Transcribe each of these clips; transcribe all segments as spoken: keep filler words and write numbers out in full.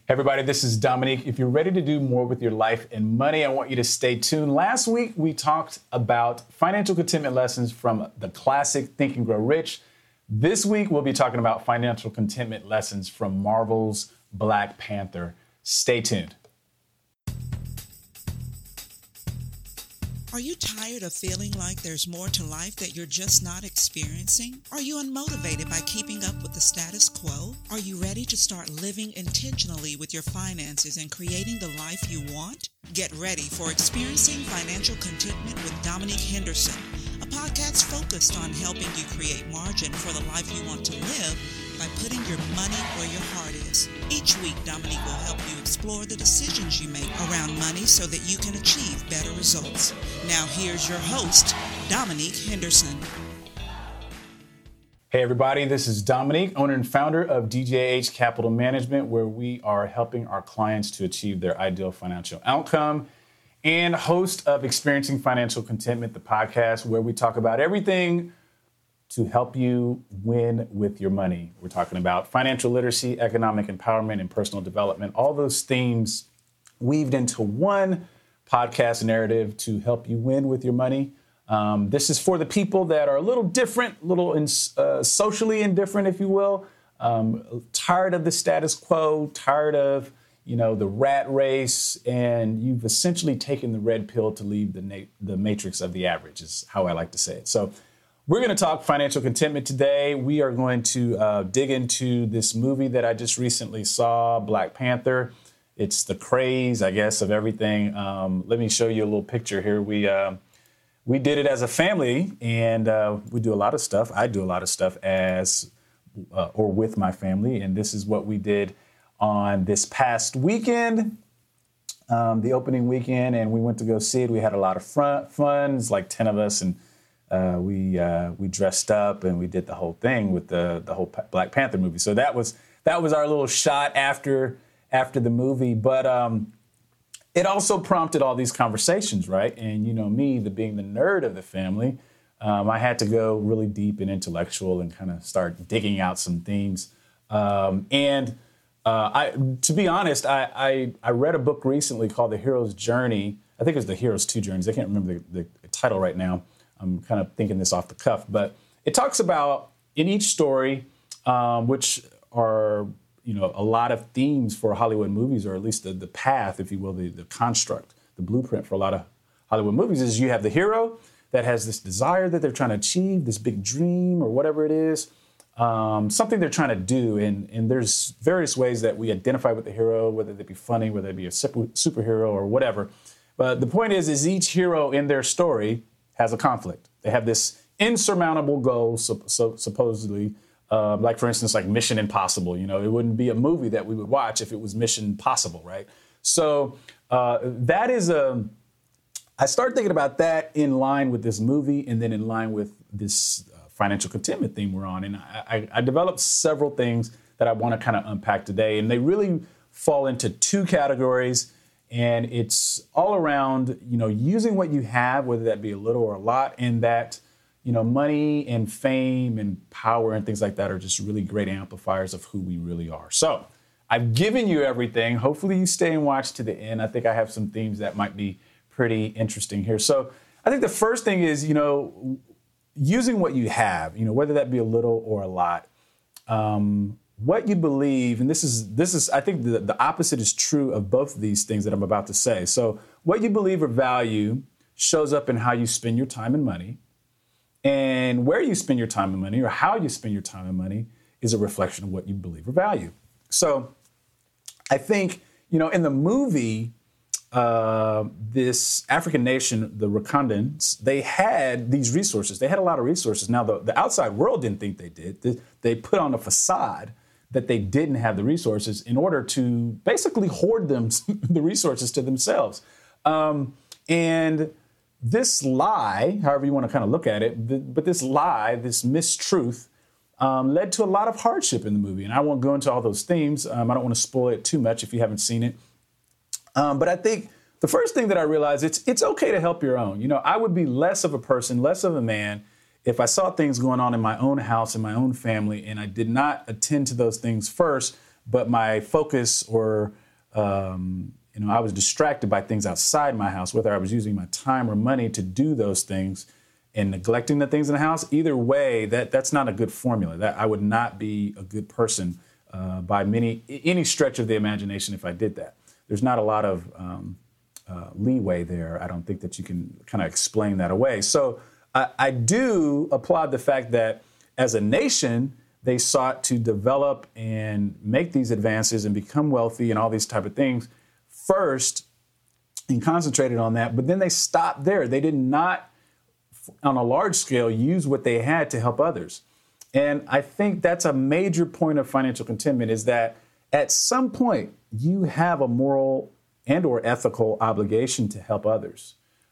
Everybody, this is Dominique. If you're ready to do more with your life and money, I want you to stay tuned. Last week, we talked about financial contentment lessons from the classic Think and Grow Rich. This week, we'll be talking about financial contentment lessons from Marvel's Black Panther. Stay tuned. Are you tired of feeling like there's more to life that you're just not experiencing? Are you unmotivated by keeping up with the status quo? Are you ready to start living intentionally with your finances and creating the life you want? Get ready for Experiencing Financial Contentment with Dominique Henderson, a podcast focused on helping you create margin for the life you want to live by putting your money where your heart is. Each week, Dominique will help you explore the decisions you make around money so that you can achieve better results. Now, here's your host, Dominique Henderson. Hey, everybody. This is Dominique, owner and founder of D J H Capital Management, where we are helping our clients to achieve their ideal financial outcome, and host of Experiencing Financial Contentment, the podcast, where we talk about everything to help you win with your money. We're talking about financial literacy, economic empowerment, and personal development, all those themes weaved into one podcast narrative to help you win with your money. Um, this is for the people that are a little different, a little in, uh, socially indifferent, if you will, um, tired of the status quo, tired of, you know, the rat race, and you've essentially taken the red pill to leave the, na- the matrix of the average, is how I like to say it. So we're going to talk financial contentment today. We are going to uh, dig into this movie that I just recently saw, Black Panther. It's the craze, I guess, of everything. Um, let me show you a little picture here. We uh, we did it as a family, and uh, we do a lot of stuff. I do a lot of stuff as uh, or with my family, and this is what we did on this past weekend, um, the opening weekend, and we went to go see it. We had a lot of fun. fun. It's like ten of us, and Uh, we uh, we dressed up and we did the whole thing with the the whole Black Panther movie. So that was that was our little shot after after the movie. But um, it also prompted all these conversations, right? And you know me, the being the nerd of the family, um, I had to go really deep and intellectual and kind of start digging out some things. Um, and uh, I, to be honest, I, I I read a book recently called The Hero's Journey. I think it was The Hero's Two Journeys. I can't remember the, the title right now. I'm kind of thinking this off the cuff, but it talks about in each story, um, which are, you know, a lot of themes for Hollywood movies, or at least the, the path, if you will, the, the construct, the blueprint for a lot of Hollywood movies is you have the hero that has this desire that they're trying to achieve, this big dream or whatever it is, um, something they're trying to do. And, and there's various ways that we identify with the hero, whether they be funny, whether they be a super, superhero or whatever. But the point is, is each hero in their story has a conflict. They have this insurmountable goal, so, so supposedly, uh, like, for instance, like Mission Impossible. You know, it wouldn't be a movie that we would watch if it was Mission Possible, right? So uh, that is a, I started thinking about that in line with this movie and then in line with this uh, financial contentment theme we're on. And I, I, I developed several things that I want to kind of unpack today. And they really fall into two categories. And it's all around, you know, using what you have, whether that be a little or a lot, and that, you know, money and fame and power and things like that are just really great amplifiers of who we really are. So I've given you everything. Hopefully you stay and watch to the end. I think I have some themes that might be pretty interesting here. So I think the first thing is, you know, using what you have, you know, whether that be a little or a lot. Um, What you believe, and this is, this is, I think the, the opposite is true of both of these things that I'm about to say. So what you believe or value shows up in how you spend your time and money. And where you spend your time and money, or how you spend your time and money, is a reflection of what you believe or value. So I think, you know, in the movie, uh, this African nation, the Wakandans, they had these resources. They had a lot of resources. Now, the, the outside world didn't think they did. They, they put on a facade that they didn't have the resources in order to basically hoard them, the resources to themselves. Um, and this lie, however you want to kind of look at it, but this lie, this mistruth, um, led to a lot of hardship in the movie. And I won't go into all those themes. Um, I don't want to spoil it too much if you haven't seen it. Um, but I think the first thing that I realized, it's it's okay to help your own. You know, I would be less of a person, less of a man, if I saw things going on in my own house, in my own family, and I did not attend to those things first but my focus or, um, you know, I was distracted by things outside my house, whether I was using my time or money to do those things and neglecting the things in the house. Either way, that that's not a good formula. That I would not be a good person uh, by many any stretch of the imagination if I did that. There's not a lot of um, uh, leeway there. I don't think that you can kind of explain that away. So I, I do applaud the fact that as a nation, they sought to develop and make these advances and become wealthy and all these type of things first and concentrated on that. But then they stopped there. They did not, on a large scale, use what they had to help others. And I think that's a major point of financial contentment, is that at some point you have a moral and or ethical obligation to help others.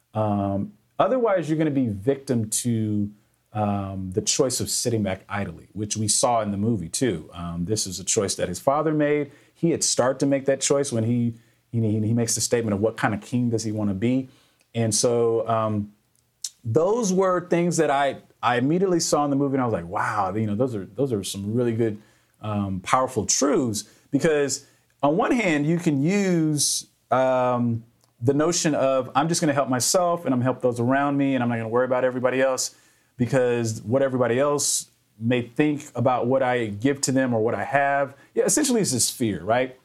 Um, otherwise, you're going to be victim to um, the choice of sitting back idly, which we saw in the movie too. Um, this is a choice that his father made. He had started to make that choice when he he, he makes the statement of what kind of king does he want to be. And so um, those were things that I I immediately saw in the movie, and I was like, wow, you know, those are those are some really good, um, powerful truths. Because on one hand, you can use um, the notion of I'm just going to help myself and I'm going to help those around me and I'm not going to worry about everybody else, because what everybody else may think about what I give to them or what I have, yeah, essentially it's this fear, right?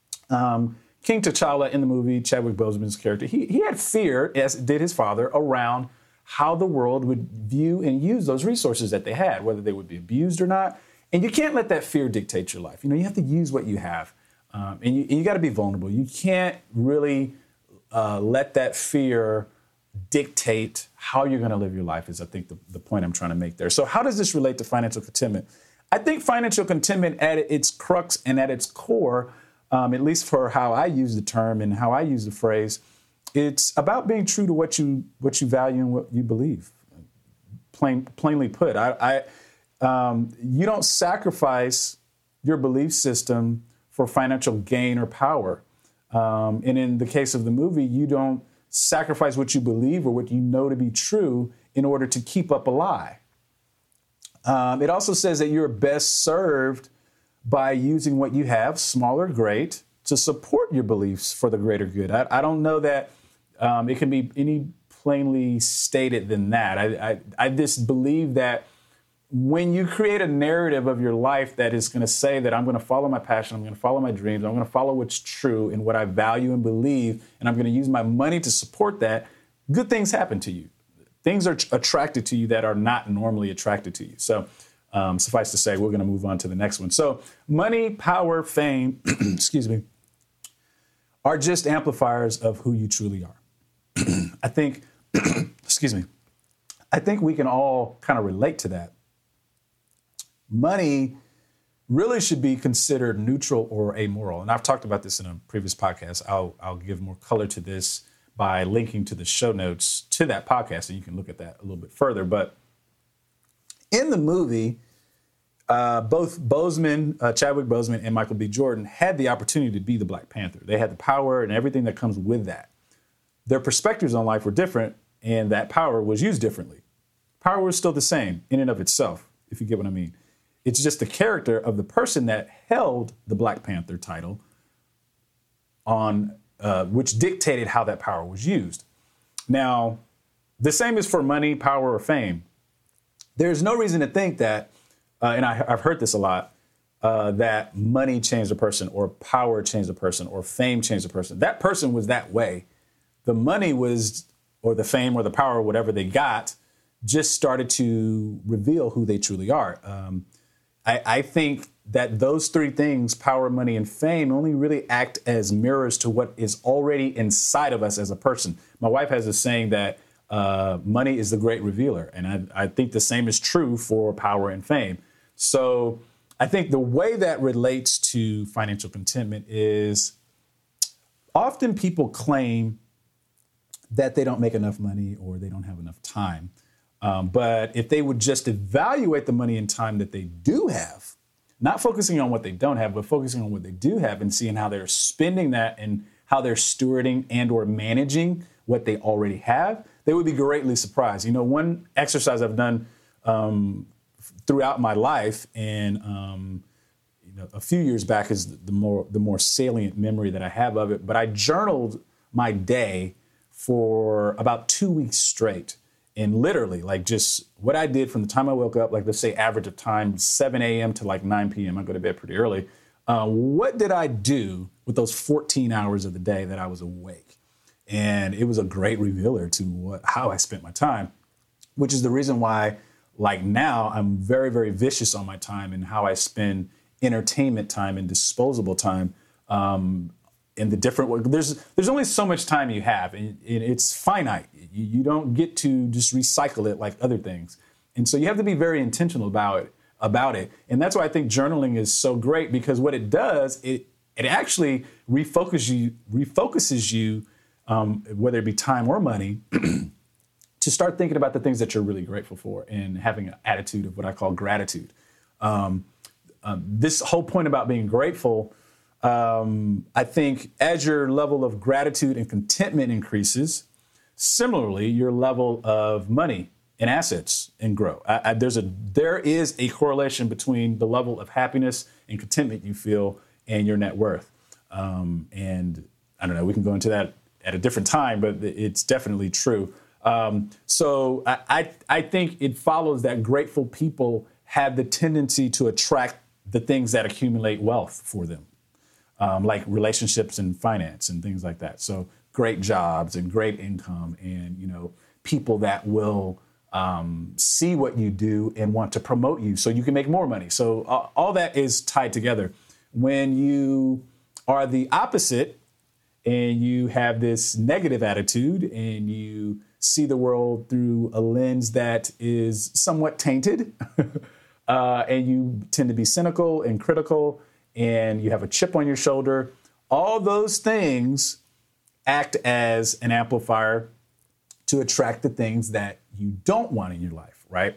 Um, King T'Challa in the movie, Chadwick Boseman's character, he he had fear, as did his father, around how the world would view and use those resources that they had, whether they would be abused or not. And you can't let that fear dictate your life. You know, you have to use what you have. Um, and you, you got to be vulnerable. You can't really uh, let that fear dictate how you're going to live your life, is I think the, the point I'm trying to make there. So how does this relate to financial contentment? I think financial contentment at its crux and at its core, um, at least for how I use the term and how I use the phrase, it's about being true to what you what you value and what you believe. Plain, plainly put, I, I um, you don't sacrifice your belief system for financial gain or power. Um, and in the case of the movie, you don't sacrifice what you believe or what you know to be true in order to keep up a lie. Um, it also says that you're best served by using what you have, small or great, to support your beliefs for the greater good. I, I don't know that um, it can be any plainly stated than that. I, I, I just believe that when you create a narrative of your life that is going to say that I'm going to follow my passion, I'm going to follow my dreams, I'm going to follow what's true and what I value and believe, and I'm going to use my money to support that, good things happen to you. Things are attracted to you that are not normally attracted to you. So um, suffice to say, we're going to move on to the next one. So money, power, fame, excuse me, are just amplifiers of who you truly are. I think, excuse me, I think we can all kind of relate to that. Money really should be considered neutral or amoral. And I've talked about this in a previous podcast. I'll, I'll give more color to this by linking to the show notes to that podcast, and you can look at that a little bit further. But in the movie, uh, both Boseman, uh, Chadwick Boseman and Michael B. Jordan had the opportunity to be the Black Panther. They had the power and everything that comes with that. Their perspectives on life were different, and that power was used differently. Power was still the same in and of itself, if you get what I mean. It's just the character of the person that held the Black Panther title on, uh, which dictated how that power was used. Now, the same is for money, power, or fame. There's no reason to think that, uh, and I, I've heard this a lot, uh, that money changed a person, or power changed a person, or fame changed a person. That person was that way. The money was, or the fame, or the power, or whatever they got, just started to reveal who they truly are. Um, I, I think that those three things, power, money, and fame, only really act as mirrors to what is already inside of us as a person. My wife has a saying that uh, money is the great revealer. And I, I think the same is true for power and fame. So I think the way that relates to financial contentment is often people claim that they don't make enough money or they don't have enough time. Um, but if they would just evaluate the money and time that they do have, not focusing on what they don't have, but focusing on what they do have and seeing how they're spending that and how they're stewarding and or managing what they already have, they would be greatly surprised. You know, one exercise I've done um, throughout my life, and um, a few years back is the more the more salient memory that I have of it. But I journaled my day for about two weeks straight, and literally like just what I did from the time I woke up, like let's say average of time, seven a.m. to like nine p.m. I go to bed pretty early. Uh, what did I do with those fourteen hours of the day that I was awake? And it was a great revealer to what, how I spent my time, which is the reason why, like now, I'm very, very vicious on my time and how I spend entertainment time and disposable time um, in the different. There's there's only so much time you have, and it's finite. You, you don't get to just recycle it like other things, and so you have to be very intentional about it. about it. And that's why I think journaling is so great, because what it does, it it actually refocuses you, refocuses you, um, whether it be time or money, to start thinking about the things that you're really grateful for and having an attitude of what I call gratitude. Um, um, this whole point about being grateful, um, I think as your level of gratitude and contentment increases, similarly, your level of money and assets and grow. I, I, there's a there is a correlation between the level of happiness and contentment you feel and your net worth. Um, and I don't know, we can go into that at a different time, but it's definitely true. Um, so I, I I think it follows that grateful people have the tendency to attract the things that accumulate wealth for them, um, like relationships and finance and things like that. So great jobs and great income and, you know, people that will Um, see what you do and want to promote you so you can make more money. So uh, all that is tied together. When you are the opposite and you have this negative attitude and you see the world through a lens that is somewhat tainted uh, and you tend to be cynical and critical and you have a chip on your shoulder, all those things act as an amplifier to attract the things that you don't want in your life, right?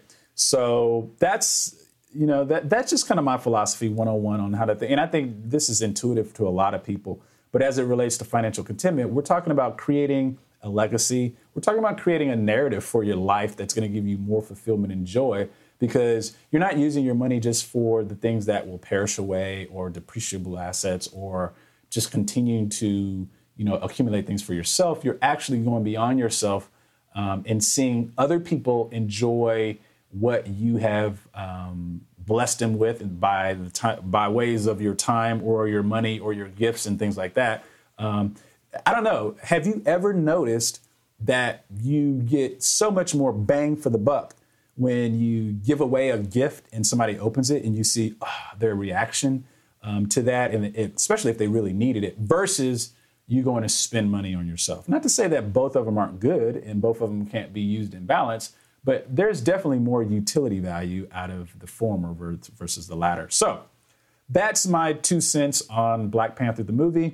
So that's, you know, that that's just kind of my philosophy one oh one on how to think. And I think this is intuitive to a lot of people. But as it relates to financial contentment, we're talking about creating a legacy. We're talking about creating a narrative for your life that's going to give you more fulfillment and joy, because you're not using your money just for the things that will perish away or depreciable assets or just continuing to, you know, accumulate things for yourself. You're actually going beyond yourself Um, and seeing other people enjoy what you have um, blessed them with by the time, by ways of your time or your money or your gifts and things like that. Um, I don't know. Have you ever noticed that you get so much more bang for the buck when you give away a gift and somebody opens it and you see oh, their reaction um, to that, and it, especially if they really needed it, versus you going to spend money on yourself? Not to say that both of them aren't good and both of them can't be used in balance, but there's definitely more utility value out of the former versus the latter. So that's my two cents on Black Panther, the movie,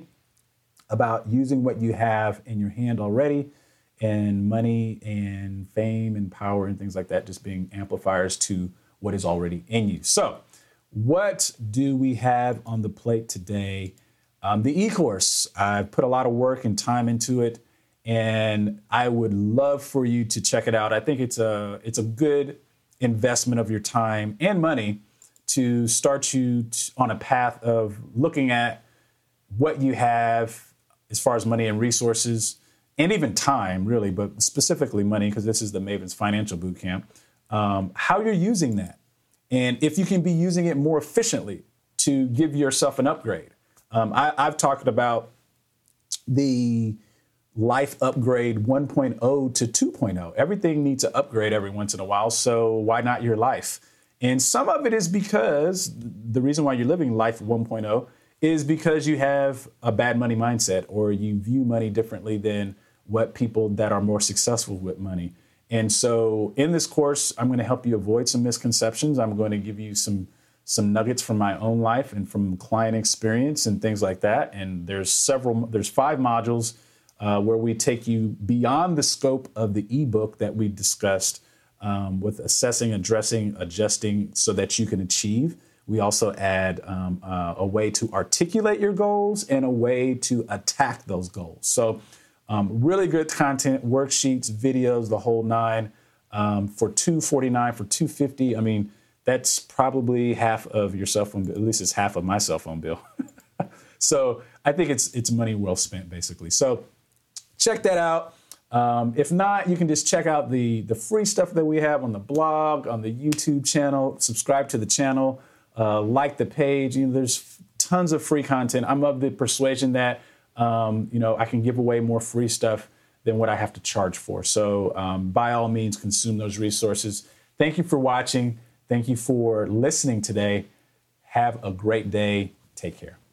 about using what you have in your hand already, and money and fame and power and things like that just being amplifiers to what is already in you. So what do we have on the plate today? Um, the e-course, I've put a lot of work and time into it, and I would love for you to check it out. I think it's a it's a good investment of your time and money to start you t- on a path of looking at what you have as far as money and resources, and even time, really, but specifically money, because this is the Mavens Financial Bootcamp, um, how you're using that, and if you can be using it more efficiently to give yourself an upgrade. Um, I, I've talked about the life upgrade one point oh to two point oh. Everything needs to upgrade every once in a while, so why not your life? And some of it is because the reason why you're living life one point oh is because you have a bad money mindset, or you view money differently than what people that are more successful with money. And so in this course, I'm going to help you avoid some misconceptions. I'm going to give you some some nuggets from my own life and from client experience and things like that. And there's several, there's five modules uh, where we take you beyond the scope of the ebook that we discussed um, with assessing, addressing, adjusting so that you can achieve. We also add um, uh, a way to articulate your goals and a way to attack those goals. So um, really good content, worksheets, videos, the whole nine um, for two forty-nine, for two fifty. I mean, that's probably half of your cell phone bill. At least it's half of my cell phone bill. So I think it's it's money well spent, basically. So check that out. Um, if not, you can just check out the, the free stuff that we have on the blog, on the YouTube channel. Subscribe to the channel, uh, like the page. You know, there's tons of free content. I'm of the persuasion that um, you know I can give away more free stuff than what I have to charge for. So um, by all means, consume those resources. Thank you for watching. Thank you for listening today. Have a great day. Take care.